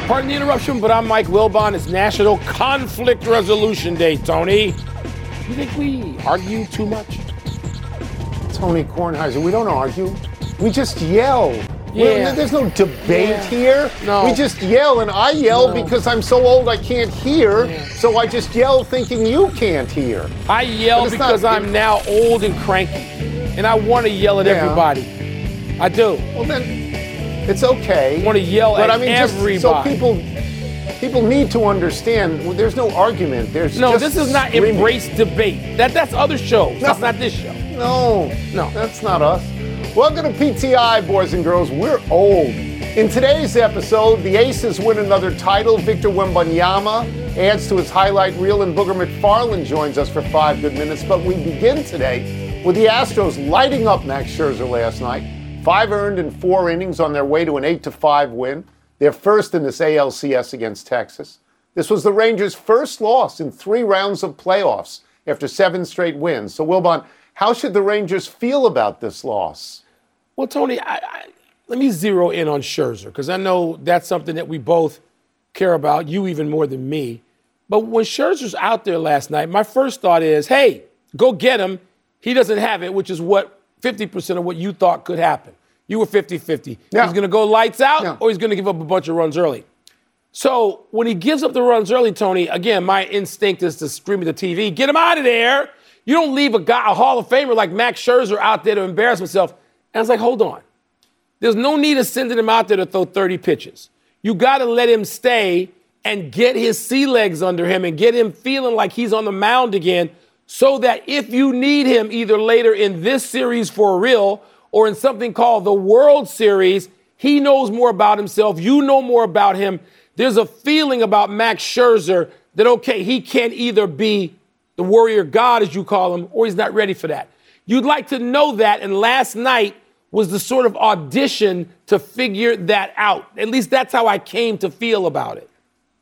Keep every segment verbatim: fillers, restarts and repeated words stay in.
Pardon the interruption, but I'm Mike Wilbon. It's National Conflict Resolution Day, Tony. You think we argue too much? Tony Kornheiser, we don't argue. We just yell. Yeah. There's no debate yeah. here. No. We just yell, and I yell no. because I'm so old I can't hear, yeah. so I just yell thinking you can't hear. I yell because not, I'm now old and cranky, and I want to yell at yeah. everybody. I do. Well, then it's okay. I want to yell but at I mean, everybody. Just so people, people need to understand, well, there's no argument. There's no, just this is not screaming. Embrace Debate. That That's other shows. No. That's not this show. No, no, that's not us. Welcome to P T I, boys and girls. We're old. In today's episode, the Aces win another title. Victor Wembanyama adds to his highlight reel, and Booger McFarland joins us for five good minutes. But we begin today with the Astros lighting up Max Scherzer last night. Five earned in four innings on their way to an eight to five win. Their first in this A L C S against Texas. This was the Rangers' first loss in three rounds of playoffs after seven straight wins. So, Wilbon, how should the Rangers feel about this loss? Well, Tony, I, I, let me zero in on Scherzer, because I know that's something that we both care about, you even more than me. But when Scherzer's out there last night, my first thought is, hey, go get him. He doesn't have it, which is what fifty percent of what you thought could happen. You were fifty-fifty. Yeah. He's going to go lights out yeah. or he's going to give up a bunch of runs early. So when he gives up the runs early, Tony, again, my instinct is to scream at the T V, get him out of there. You don't leave a guy, a Hall of Famer like Max Scherzer out there to embarrass himself. And I was like, hold on. There's no need of sending him out there to throw thirty pitches. You got to let him stay and get his sea legs under him and get him feeling like he's on the mound again, so that if you need him either later in this series for real or in something called the World Series, he knows more about himself. You know more about him. There's a feeling about Max Scherzer that, okay, he can't either be the warrior god, as you call him, or he's not ready for that. You'd like to know that, and last night was the sort of audition to figure that out. At least that's how I came to feel about it.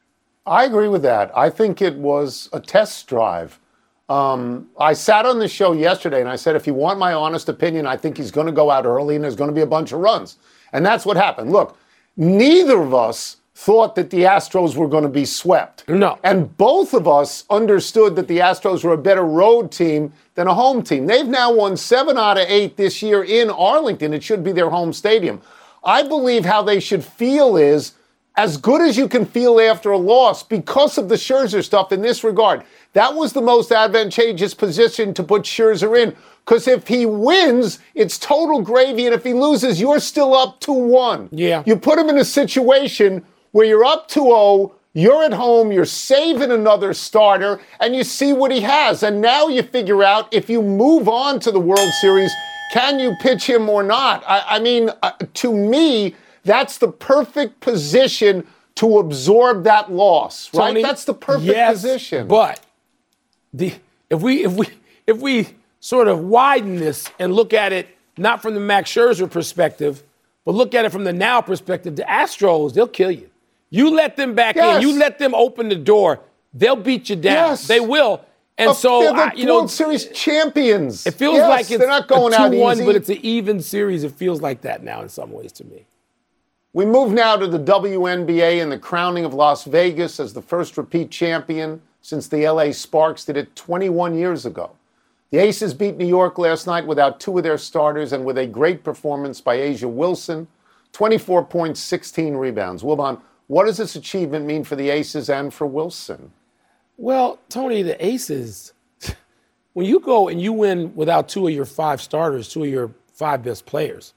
I agree with that. I think it was a test drive. Um, I sat on the show yesterday and I said, if you want my honest opinion, I think he's going to go out early and there's going to be a bunch of runs. And that's what happened. Look, neither of us thought that the Astros were going to be swept. No. And both of us understood that the Astros were a better road team than a home team. They've now won seven out of eight this year in Arlington. It should be their home stadium. I believe how they should feel is as good as you can feel after a loss because of the Scherzer stuff in this regard. That was the most advantageous position to put Scherzer in, because if he wins, it's total gravy, and if he loses, you're still up two one. Yeah. You put him in a situation where you're up two oh, you're at home, you're saving another starter, and you see what he has. And now you figure out if you move on to the World Series, can you pitch him or not? I, I mean, uh, to me, that's the perfect position to absorb that loss, right? Tony, that's the perfect yes, position. But the if we if we if we sort of widen this and look at it not from the Max Scherzer perspective, but look at it from the now perspective, the Astros, they'll kill you. You let them back yes. in. You let them open the door. They'll beat you down. Yes. They will. And oh, so, they're the I, you know, World Series champions. It feels yes, like it's they're not going a two one, out easy. But it's an even series. It feels like that now in some ways to me. We move now to the W N B A and the crowning of Las Vegas as the first repeat champion since the L A Sparks did it twenty-one years ago. The Aces beat New York last night without two of their starters and with a great performance by A'ja Wilson, twenty-four points, sixteen rebounds. Wilbon, what does this achievement mean for the Aces and for Wilson? Well, Tony, the Aces, when you go and you win without two of your five starters, two of your five best players,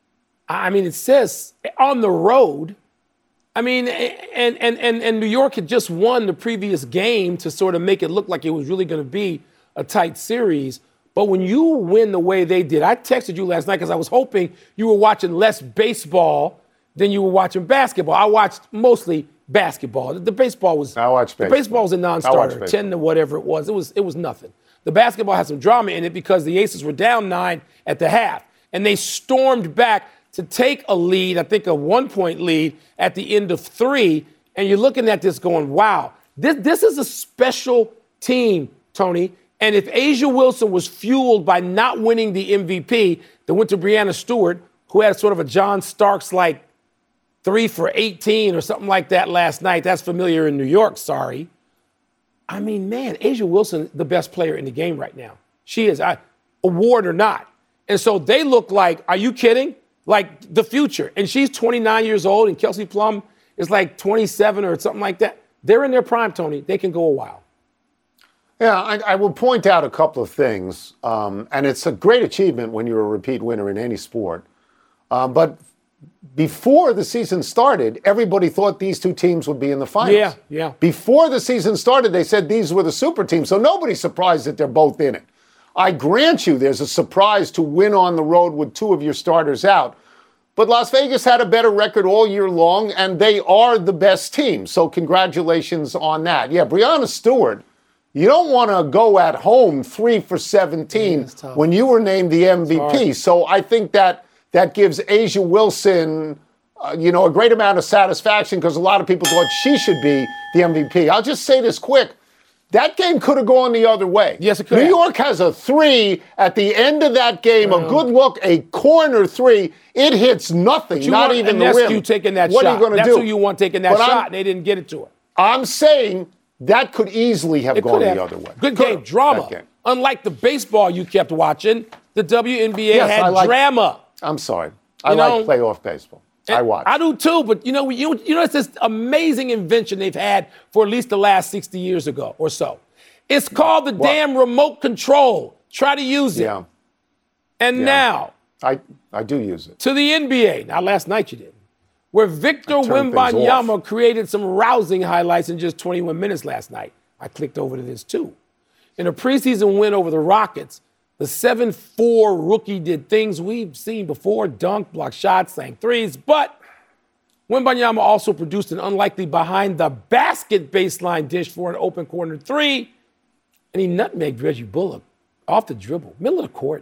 I mean, it says on the road, I mean, and, and, and, and New York had just won the previous game to sort of make it look like it was really going to be a tight series. But when you win the way they did, I texted you last night because I was hoping you were watching less baseball than you were watching basketball. I watched mostly basketball. The baseball was I watched baseball. The baseball was a non-starter, ten to whatever it was. It was it was nothing. The basketball had some drama in it because the Aces were down nine at the half, and they stormed back to take a lead, I think a one-point lead at the end of three, and you're looking at this going, wow, this, this is a special team, Tony. And if A'ja Wilson was fueled by not winning the M V P that went to Breanna Stewart, who had sort of a John Starks-like three for eighteen or something like that last night. That's familiar in New York, sorry. I mean, man, A'ja Wilson, the best player in the game right now. She is, I, award or not. And so they look like, are you kidding? Like the future. And she's twenty-nine years old, and Kelsey Plum is like twenty-seven or something like that. They're in their prime, Tony. They can go a while. Yeah, I, I will point out a couple of things. Um, and it's a great achievement when you're a repeat winner in any sport. Um, but before the season started, everybody thought these two teams would be in the finals. Yeah, yeah. Before the season started, they said these were the super teams. So nobody's surprised that they're both in it. I grant you there's a surprise to win on the road with two of your starters out. But Las Vegas had a better record all year long, and they are the best team. So congratulations on that. Yeah, Breanna Stewart, you don't want to go at home three for seventeen yeah, when you were named the M V P. So I think that that gives A'ja Wilson, uh, you know, a great amount of satisfaction because a lot of people thought she should be the M V P. I'll just say this quick. That game could have gone the other way. Yes, it could New have. York has a three at the end of that game, a good look, a corner three. It hits nothing, not even the rim. You taking that what shot. Are you going to That's do? who you want taking that but shot, I'm, and they didn't get it to her. I'm saying that could easily have it gone have. the other way. Good could game, have, drama. game. Unlike the baseball you kept watching, the W N B A yes, had I like, drama. I'm sorry. I you like know, playoff baseball. I watch. I do too, but you know, you, you know, it's this amazing invention they've had for at least the last sixty years ago or so. It's called the what? damn remote control. Try to use it. Yeah. And yeah. now, I I do use it. To the N B A. Now, last night you didn't. Where Victor Wembanyama created some rousing highlights in just twenty-one minutes last night. I clicked over to this too. In a preseason win over the Rockets, the seven four rookie did things we've seen before, dunked, blocked shots, sank threes, but Wembanyama also produced an unlikely behind-the-basket baseline dish for an open corner three, and he nutmegged Reggie Bullock off the dribble, middle of the court.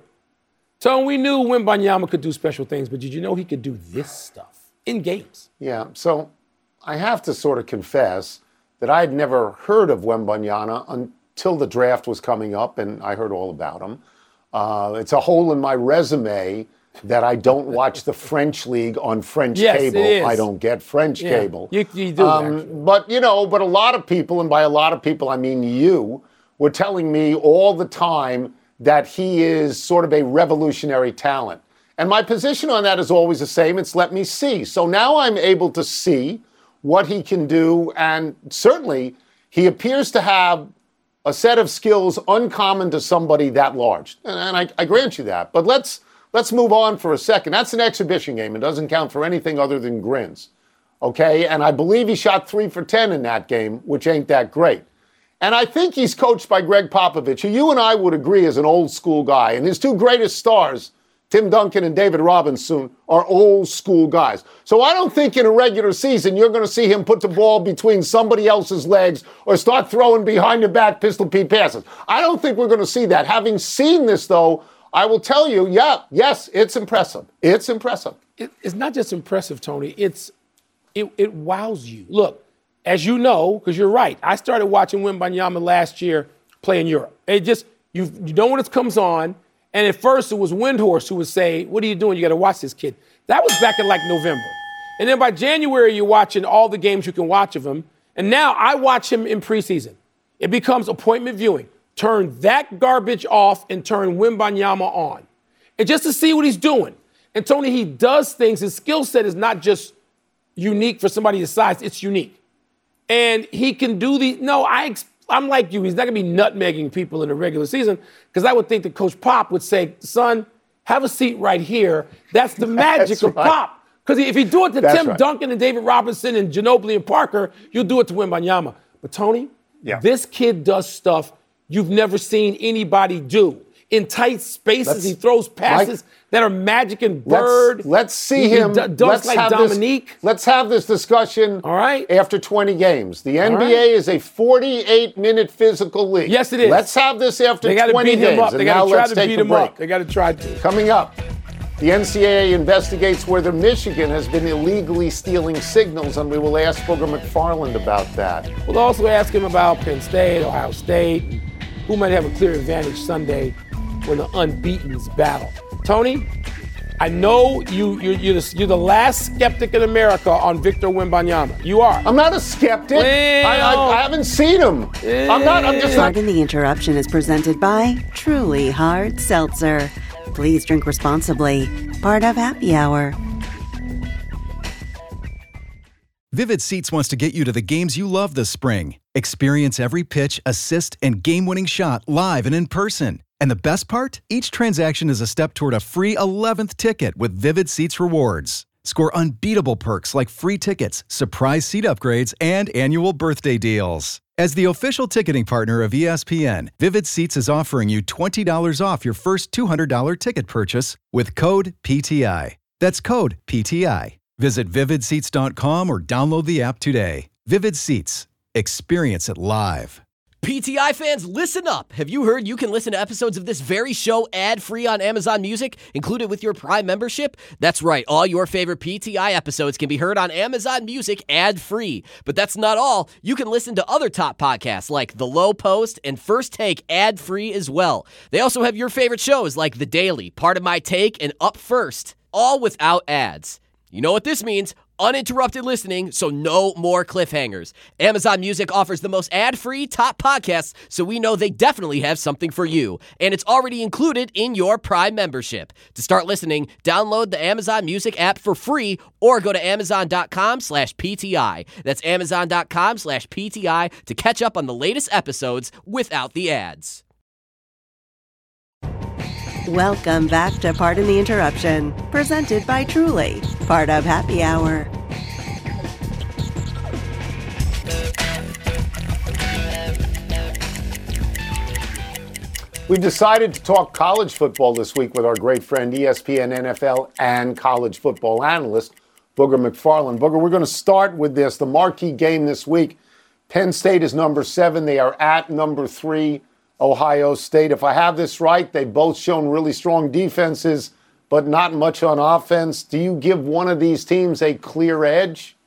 So we knew Wembanyama could do special things, but did you know he could do this stuff in games? Yeah, so I have to sort of confess that I had never heard of Wembanyama until the draft was coming up, and I heard all about him. Uh, it's a hole in my resume that I don't watch the French league on French yes, cable. It is. I don't get French yeah, cable. You, you do, um, But, you know, but a lot of people, and by a lot of people I mean you, were telling me all the time that he is sort of a revolutionary talent. And my position on that is always the same. It's let me see. So now I'm able to see what he can do. And certainly he appears to have a set of skills uncommon to somebody that large. And I, I grant you that. But let's let's move on for a second. That's an exhibition game. It doesn't count for anything other than grins. Okay? And I believe he shot three for ten in that game, which ain't that great. And I think he's coached by Greg Popovich, who you and I would agree is an old school guy. And his two greatest stars, Tim Duncan and David Robinson, are old school guys. So I don't think in a regular season you're going to see him put the ball between somebody else's legs or start throwing behind the back pistol Pete passes. I don't think we're going to see that. Having seen this, though, I will tell you, yeah, yes, it's impressive. It's impressive. It, it's not just impressive, Tony. It's it, it wows you. Look, as you know, because you're right, I started watching Wembanyama last year play in Europe. It just, you, you know when it comes on, and at first it was Windhorst who would say, what are you doing? You got to watch this kid. That was back in like November. And then by January, you're watching all the games you can watch of him. And now I watch him in preseason. It becomes appointment viewing. Turn that garbage off and turn Wembanyama on. And just to see what he's doing. And Tony, he does things. His skill set is not just unique for somebody his size. It's unique. And he can do the, no, I, I'm like you. He's not going to be nutmegging people in the regular season because I would think that Coach Pop would say, son, have a seat right here. That's the magic That's of right. Pop. Because if you do it to That's Tim right. Duncan and David Robinson and Ginobili and Parker, you'll do it to Wembanyama. But Tony, yeah. this kid does stuff you've never seen anybody do. In tight spaces, Let's, he throws passes Mike, that are Magic and Bird. Let's, let's see he, him. He dunks let's like have Dominique. This, let's have this discussion All right. after twenty games. The N B A right. is a forty-eight minute physical league. Yes, it is. Let's have this after They got to twenty beat games. him up. And They now got to try let's to take beat a him break. up. They got to try to. Coming up, the N C double A investigates whether Michigan has been illegally stealing signals, and we will ask Booger McFarland about that. We'll also ask him about Penn State, Ohio State, and who might have a clear advantage Sunday when the unbeatens battle. Tony, I know you, you're, you're, the, you're the last skeptic in America on Victor Wembanyama. You are. I'm not a skeptic. I, I, I haven't seen him. I'm not. I'm just not. Pardon the interruption is presented by Truly Hard Seltzer. Please drink responsibly. Part of Happy Hour. Vivid Seats wants to get you to the games you love this spring. Experience every pitch, assist, and game-winning shot live and in person. And the best part? Each transaction is a step toward a free eleventh ticket with Vivid Seats rewards. Score unbeatable perks like free tickets, surprise seat upgrades, and annual birthday deals. As the official ticketing partner of E S P N, Vivid Seats is offering you twenty dollars off your first two hundred dollars ticket purchase with code P T I. That's code P T I. Visit vivid seats dot com or download the app today. Vivid Seats. Experience it live. P T I fans, listen up. Have you heard you can listen to episodes of this very show ad-free on Amazon Music, included with your Prime membership? That's right. All your favorite P T I episodes can be heard on Amazon Music ad-free. But that's not all. You can listen to other top podcasts like The Low Post and First Take ad-free as well. They also have your favorite shows like The Daily, Part of My Take, and Up First, all without ads. You know what this means? Uninterrupted listening, so no more cliffhangers. Amazon Music offers the most ad-free top podcasts, so we know they definitely have something for you. And it's already included in your Prime membership. To start listening, download the Amazon Music app for free or go to amazon.com slash PTI. That's amazon.com slash PTI to catch up on the latest episodes without the ads. Welcome back to Pardon the Interruption, presented by Truly, part of Happy Hour. We've decided to talk college football this week with our great friend, E S P N N F L and college football analyst, Booger McFarland. Booger, we're going to start with this. The marquee game this week, Penn State is number seven. They are at number three, Ohio State. If I have this right, they've both shown really strong defenses, but not much on offense. Do you give one of these teams a clear edge?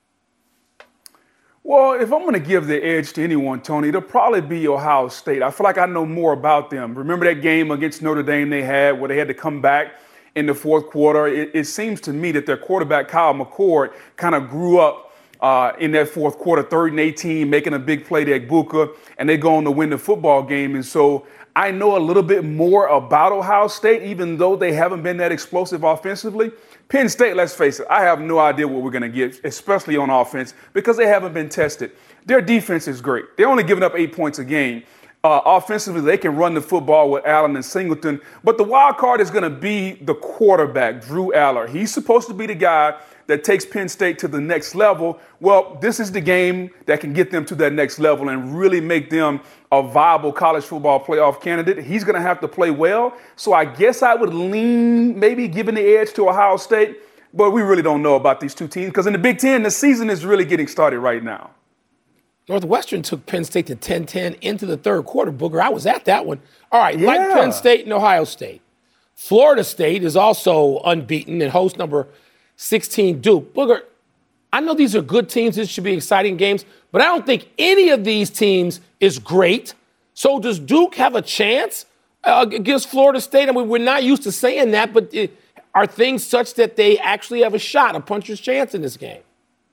Well, if I'm going to give the edge to anyone, Tony, it'll probably be Ohio State. I feel like I know more about them. Remember that game against Notre Dame they had where they had to come back in the fourth quarter? It, it seems to me that their quarterback, Kyle McCord, kind of grew up Uh, in that fourth quarter, third and eighteen, making a big play to Egbuka, and they go on to win the football game. And so I know a little bit more about Ohio State, even though they haven't been that explosive offensively. Penn State, let's face it, I have no idea what we're going to get, especially on offense, because they haven't been tested. Their defense is great. They're only giving up eight points a game. Uh, offensively, they can run the football with Allen and Singleton. But the wild card is going to be the quarterback, Drew Aller. He's supposed to be the guy that takes Penn State to the next level. Well, this is the game that can get them to that next level and really make them a viable college football playoff candidate. He's going to have to play well. So I guess I would lean maybe giving the edge to Ohio State. But we really don't know about these two teams because in the Big Ten, the season is really getting started right now. Northwestern took Penn State to ten ten into the third quarter, Booger. I was at that one. All right, Yeah. like Penn State and Ohio State. Florida State is also unbeaten and host number sixteen Duke. Booger, I know these are good teams. This should be exciting games, but I don't think any of these teams is great. So does Duke have a chance uh, against Florida State? I mean, we're not used to saying that, but it, are things such that they actually have a shot, a puncher's chance in this game?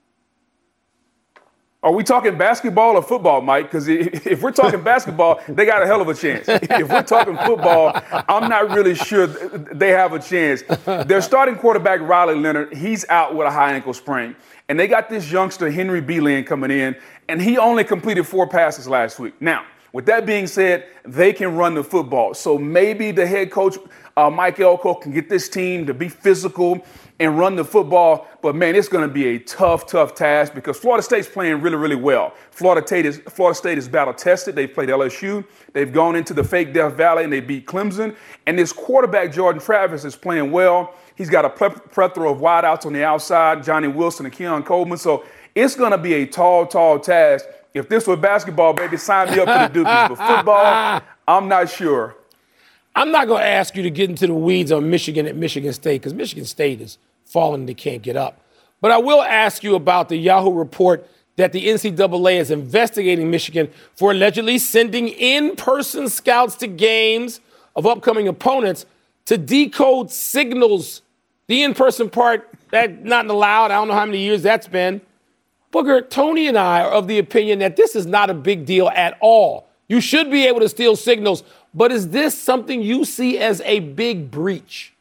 Are we talking basketball or football, Mike? Because if we're talking basketball, they got a hell of a chance. If we're talking football, I'm not really sure they have a chance. Their starting quarterback, Riley Leonard, he's out with a high ankle sprain. And they got this youngster, Henry Beeland, coming in, and he only completed four passes last week. Now, with that being said, they can run the football. So maybe the head coach, uh, Mike Elko, can get this team to be physical and run the football. But, man, it's going to be a tough, tough task because Florida State's playing really, really well. Florida State is, Florida State is battle-tested. They've played L S U. They've gone into the fake Death Valley, and they beat Clemson. And this quarterback, Jordan Travis, is playing well. He's got a plethora of wideouts on the outside, Johnny Wilson and Keon Coleman. So it's going to be a tall, tall task. If this were basketball, baby, sign me up for the Dukies. But football, I'm not sure. I'm not going to ask you to get into the weeds on Michigan at Michigan State because Michigan State is falling, they can't get up. But I will ask you about the Yahoo report that the N C double A is investigating Michigan for allegedly sending in-person scouts to games of upcoming opponents to decode signals The in-person part, that not allowed. I don't know how many years that's been. Booger, Tony and I are of the opinion that this is not a big deal at all. You should be able to steal signals, but is this something you see as a big breach?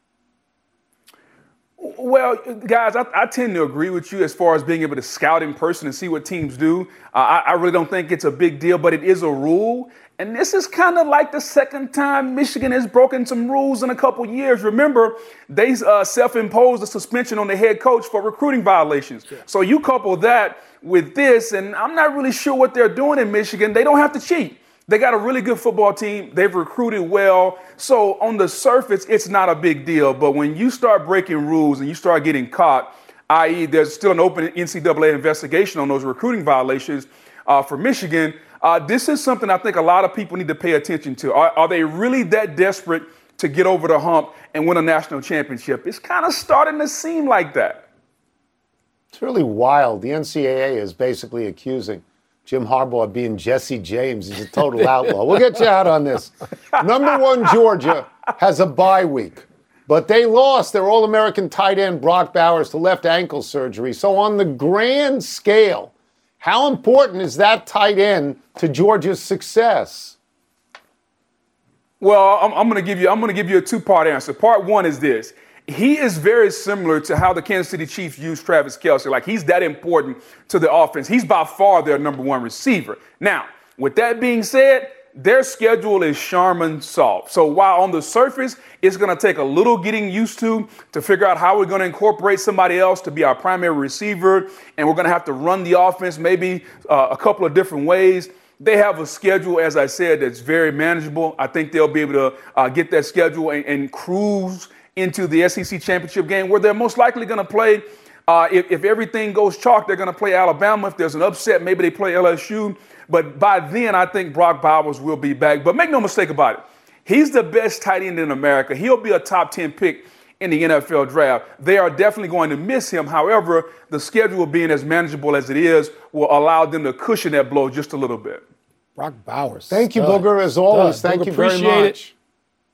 Well, guys, I, I tend to agree with you as far as being able to scout in person and see what teams do. Uh, I, I really don't think it's a big deal, but it is a rule. And this is kind of like the second time Michigan has broken some rules in a couple years. Remember, they uh, self-imposed a suspension on the head coach for recruiting violations. Yeah. So you couple that with this, and I'm not really sure what they're doing in Michigan. They don't have to cheat. They got a really good football team. They've recruited well. So on the surface, it's not a big deal. But when you start breaking rules and you start getting caught, that is there's still an open N C double A investigation on those recruiting violations uh, for Michigan, uh, this is something I think a lot of people need to pay attention to. Are, are they really that desperate to get over the hump and win a national championship? It's kind of starting to seem like that. It's really wild. The N C double A is basically accusing Jim Harbaugh of being Jesse James. He's a total outlaw. We'll get you out on this. Number one, Georgia has a bye week, but they lost their All-American tight end Brock Bowers to left ankle surgery. So on the grand scale, how important is that tight end to Georgia's success? Well, I'm, I'm going to give you I'm going to give you a two-part answer. Part one is this. He is very similar to how the Kansas City Chiefs use Travis Kelce. Like, he's that important to the offense. He's by far their number one receiver. Now, with that being said, their schedule is Charmin soft. So while on the surface, it's going to take a little getting used to to figure out how we're going to incorporate somebody else to be our primary receiver, and we're going to have to run the offense maybe uh, a couple of different ways. They have a schedule, as I said, that's very manageable. I think they'll be able to uh, get that schedule and, and cruise into the S E C championship game, where they're most likely going to play. Uh, if, if everything goes chalk, they're going to play Alabama. If there's an upset, maybe they play L S U. But by then, I think Brock Bowers will be back. But make no mistake about it. He's the best tight end in America. He'll be a top ten pick in the N F L draft. They are definitely going to miss him. However, the schedule being as manageable as it is will allow them to cushion that blow just a little bit. Brock Bowers. Thank you, Booger, as always. Doug, Thank Booger, you very appreciate much. It.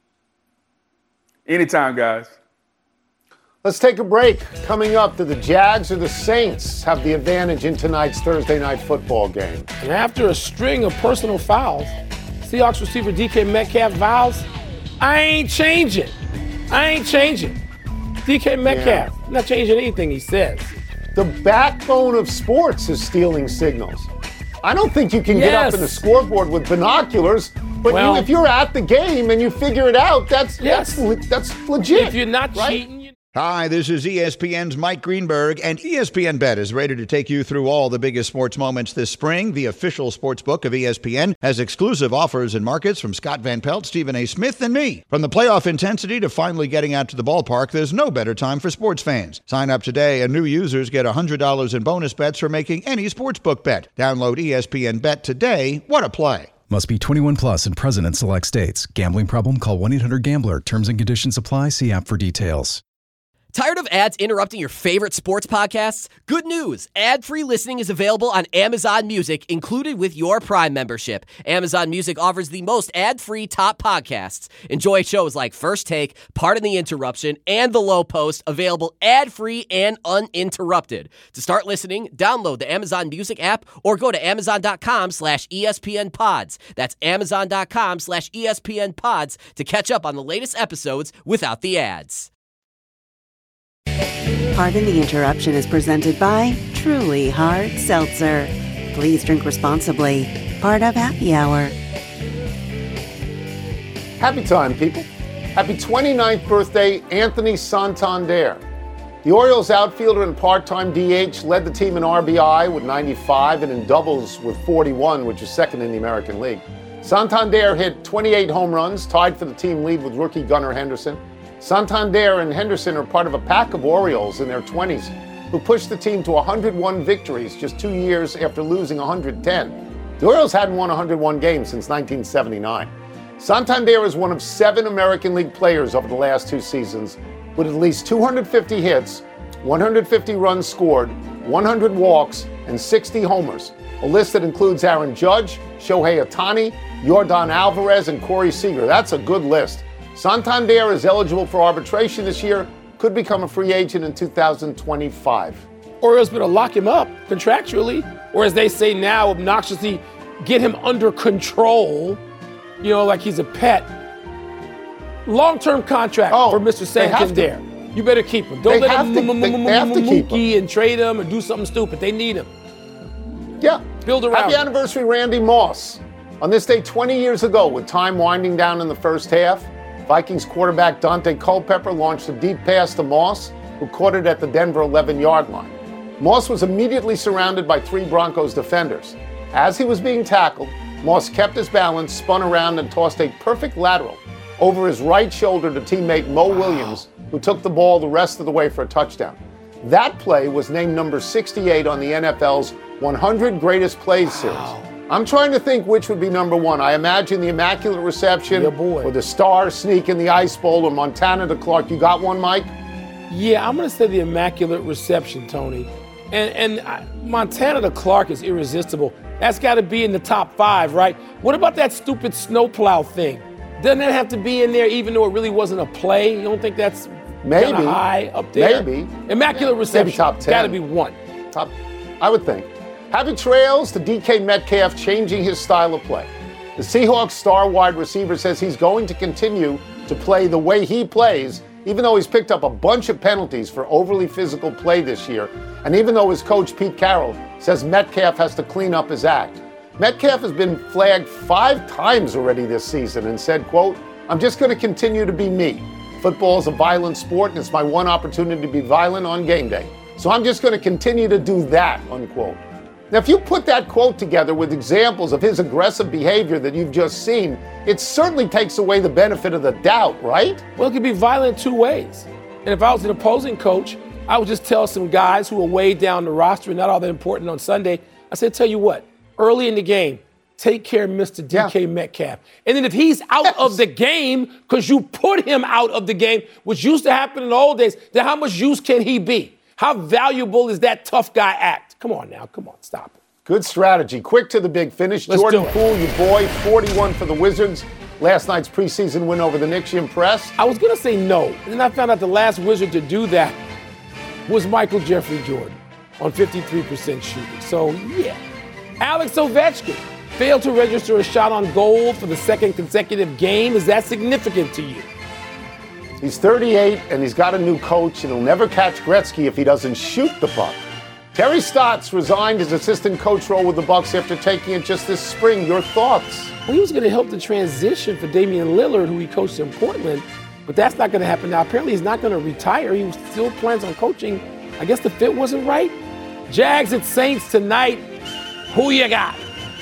Anytime, guys. Let's take a break. Coming up, do the Jags or the Saints have the advantage in tonight's Thursday night football game? And after a string of personal fouls, Seahawks receiver D K Metcalf vows, I ain't changing. I ain't changing. D K Metcalf, yeah. Not changing anything he says. The backbone of sports is stealing signals. I don't think you can yes. get up in the scoreboard with binoculars, but well, you, if you're at the game and you figure it out, that's yes. that's, that's legit. If you're not right? cheating. You- Hi, this is E S P N's Mike Greenberg, and E S P N Bet is ready to take you through all the biggest sports moments this spring. The official sports book of E S P N has exclusive offers and markets from Scott Van Pelt, Stephen A. Smith, and me. From the playoff intensity to finally getting out to the ballpark, there's no better time for sports fans. Sign up today, and new users get one hundred dollars in bonus bets for making any sportsbook bet. Download E S P N Bet today. What a play. Must be twenty-one plus and present in select states. Gambling problem? Call one eight hundred gambler. Terms and conditions apply. See app for details. Tired of ads interrupting your favorite sports podcasts? Good news! Ad-free listening is available on Amazon Music, included with your Prime membership. Amazon Music offers the most ad-free top podcasts. Enjoy shows like First Take, Pardon the Interruption, and The Low Post, available ad-free and uninterrupted. To start listening, download the Amazon Music app or go to amazon.com slash ESPN pods. That's amazon.com slash ESPN pods to catch up on the latest episodes without the ads. Pardon the Interruption is presented by Truly Hard Seltzer. Please drink responsibly. Part of Happy Hour. Happy time, people. Happy twenty-ninth birthday, Anthony Santander. The Orioles outfielder and part-time D H led the team in R B I with ninety-five and in doubles with forty-one, which is second in the American League. Santander hit twenty-eight home runs, tied for the team lead with rookie Gunnar Henderson. Santander and Henderson are part of a pack of Orioles in their twenties who pushed the team to one hundred one victories just two years after losing one hundred ten. The Orioles hadn't won one hundred one games since nineteen seventy-nine. Santander is one of seven American League players over the last two seasons with at least two hundred fifty hits, one hundred fifty runs scored, one hundred walks, and sixty homers, a list that includes Aaron Judge, Shohei Ohtani, Yordan Alvarez, and Corey Seager. That's a good list. Santander is eligible for arbitration this year, could become a free agent in two thousand twenty-five. Orioles better lock him up contractually, or as they say now, obnoxiously, get him under control, you know, like he's a pet. Long-term contract Oh, for Mister they have to. Santander. You better keep him. Don't They let have him to- m- they- m- they have to keep mookie and trade him or do something stupid. They need him. Yeah. Build around Happy him. anniversary, Randy Moss. On this day twenty years ago, with time winding down in the first half, Vikings quarterback Dante Culpepper launched a deep pass to Moss, who caught it at the Denver eleven-yard line. Moss was immediately surrounded by three Broncos defenders. As he was being tackled, Moss kept his balance, spun around, and tossed a perfect lateral over his right shoulder to teammate Mo Williams, who took the ball the rest of the way for a touchdown. That play was named number sixty-eight on the N F L's one hundred Greatest Plays series. I'm trying to think which would be number one. I imagine the Immaculate Reception, Yeah, boy. or the Star Sneak in the Ice Bowl, or Montana to Clark. You got one, Mike? Yeah, I'm going to say the Immaculate Reception, Tony. And, and I, Montana to Clark is irresistible. That's got to be in the top five, right? What about that stupid snowplow thing? Doesn't that have to be in there even though it really wasn't a play? You don't think that's Maybe. kind of high up there? Maybe. Immaculate Reception. Maybe top ten. Got to be one. Top, I would think. Happy trails to D K Metcalf changing his style of play. The Seahawks star wide receiver says he's going to continue to play the way he plays, even though he's picked up a bunch of penalties for overly physical play this year, and even though his coach Pete Carroll says Metcalf has to clean up his act. Metcalf has been flagged five times already this season and said, quote, "I'm just going to continue to be me. Football is a violent sport, and it's my one opportunity to be violent on game day. So I'm just going to continue to do that," unquote. Now, if you put that quote together with examples of his aggressive behavior that you've just seen, it certainly takes away the benefit of the doubt, right? Well, it could be violent two ways. And if I was an opposing coach, I would just tell some guys who are way down the roster and not all that important on Sunday, I said, tell you what, early in the game, take care of Mister D K Yeah. Metcalf. And then if he's out Yes. of the game because you put him out of the game, which used to happen in the old days, then how much use can he be? How valuable is that tough guy act? Come on now, come on, stop it. Good strategy. Quick to the big finish. Let's Jordan do it. Poole, your boy, forty-one for the Wizards. Last night's preseason win over the Knicks. You impressed? I was going to say no. And then I found out the last Wizard to do that was Michael Jeffrey Jordan on fifty-three percent shooting. So, yeah. Alex Ovechkin failed to register a shot on goal for the second consecutive game. Is that significant to you? He's thirty-eight, and he's got a new coach, and he'll never catch Gretzky if he doesn't shoot the puck. Terry Stotts resigned his assistant coach role with the Bucks after taking it just this spring. Your thoughts? Well, he was going to help the transition for Damian Lillard, who he coached in Portland, but that's not going to happen now. Apparently, he's not going to retire. He still plans on coaching. I guess the fit wasn't right. Jags at Saints tonight. Who you got?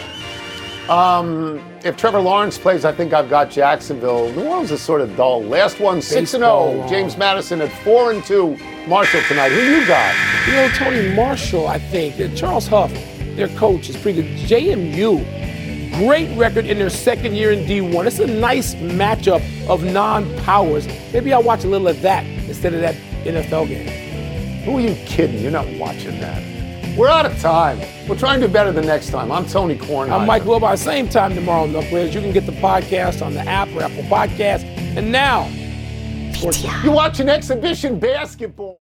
Um, if Trevor Lawrence plays, I think I've got Jacksonville. New Orleans is sort of dull. Last one, six and Baseball zero. long. James Madison at four and two. Marshall tonight. Who you got? You know, Tony Marshall, I think, and Charles Huff, their coach, is pretty good. J M U, great record in their second year in D one. It's a nice matchup of non-powers. Maybe I'll watch a little of that instead of that N F L game. Who are you kidding? You're not watching that. We're out of time. We'll try and do better the next time. I'm Tony Kornheiser. I'm Mike Wilbur. Same time tomorrow, Knuckleheads. You can get the podcast on the app or Apple Podcasts. And now, You're watching Exhibition Basketball.